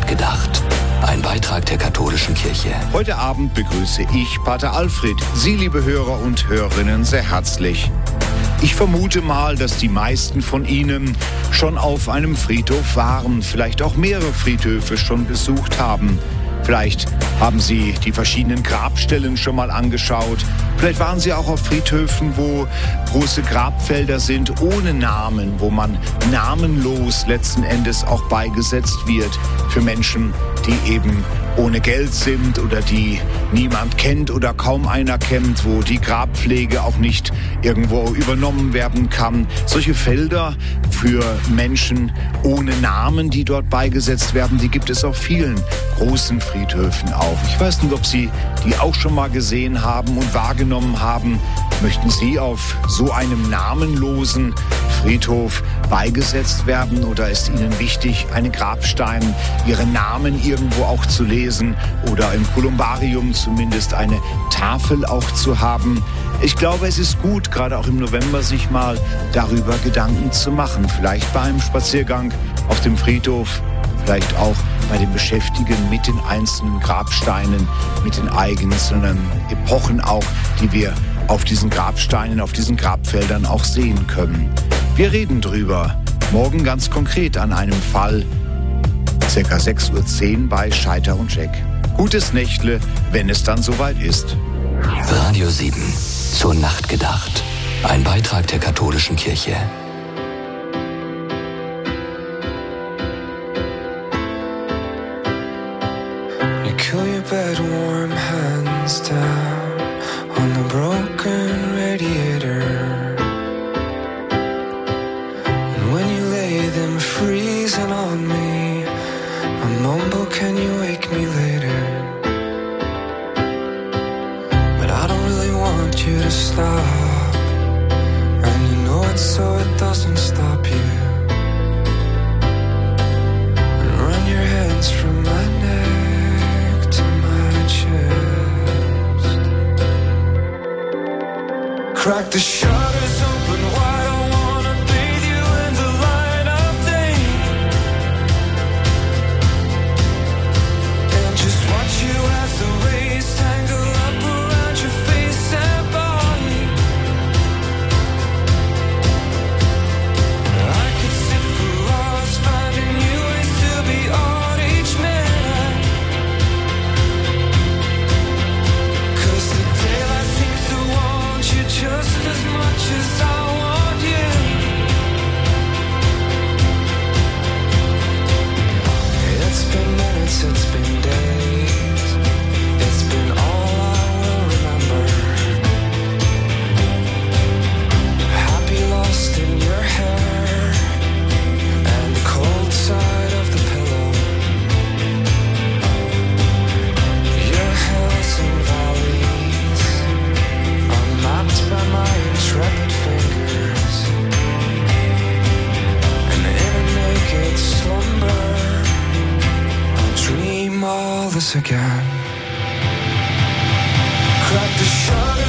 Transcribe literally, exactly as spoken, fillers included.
Nacht gedacht. Ein Beitrag der katholischen Kirche. Heute Abend begrüße ich Pater Alfred, Sie, liebe Hörer und Hörerinnen, sehr herzlich. Ich vermute mal, dass die meisten von Ihnen schon auf einem Friedhof waren, vielleicht auch mehrere Friedhöfe schon besucht haben. Vielleicht haben Sie die verschiedenen Grabstellen schon mal angeschaut. Vielleicht waren Sie auch auf Friedhöfen, wo große Grabfelder sind ohne Namen, wo man namenlos letzten Endes auch beigesetzt wird für Menschen, die eben ohne Geld sind oder die niemand kennt oder kaum einer kennt, wo die Grabpflege auch nicht irgendwo übernommen werden kann. Solche Felder für Menschen ohne Namen, die dort beigesetzt werden, die gibt es auf vielen großen Friedhöfen auch. Ich weiß nicht, ob Sie die auch schon mal gesehen haben und wahrgenommen haben. Möchten Sie auf so einem namenlosen Friedhof beigesetzt werden oder ist Ihnen wichtig, einen Grabstein, Ihren Namen irgendwo auch zu lesen oder im Kolumbarium zumindest eine Tafel auch zu haben? Ich glaube, es ist gut, gerade auch im November, sich mal darüber Gedanken zu machen. Vielleicht bei einem Spaziergang auf dem Friedhof, vielleicht auch bei dem Beschäftigen mit den einzelnen Grabsteinen, mit den einzelnen Epochen auch, die wir auf diesen Grabsteinen, auf diesen Grabfeldern auch sehen können. Wir reden drüber, morgen ganz konkret an einem Fall, circa sechs Uhr zehn bei Scheiter und Jack. Gutes Nächtle, wenn es dann soweit ist. Radio sieben, zur Nacht gedacht. Ein Beitrag der katholischen Kirche. You kill your bed warm hands down on the broken radiator. And when you lay them freezing on me, I mumble, can you wake me later? But I don't really want you to stop, and you know it so it doesn't stop you. And run your hands from my neck to my chest. Crack the shutters open wide, I wanna bathe you in the light of day, and just watch you as the rays tangle up around your face and body. I could sit for hours finding new ways to be on each minute, 'cause the daylight seems to want you just as much as I want you. It's been minutes, it's been days, it's been all I will remember. Happy lost in your hair and the cold side of the pillow. Your hills and valleys unmapped by my intrepid fingers, and in a naked slumber I'll dream all this again. Crack the shutter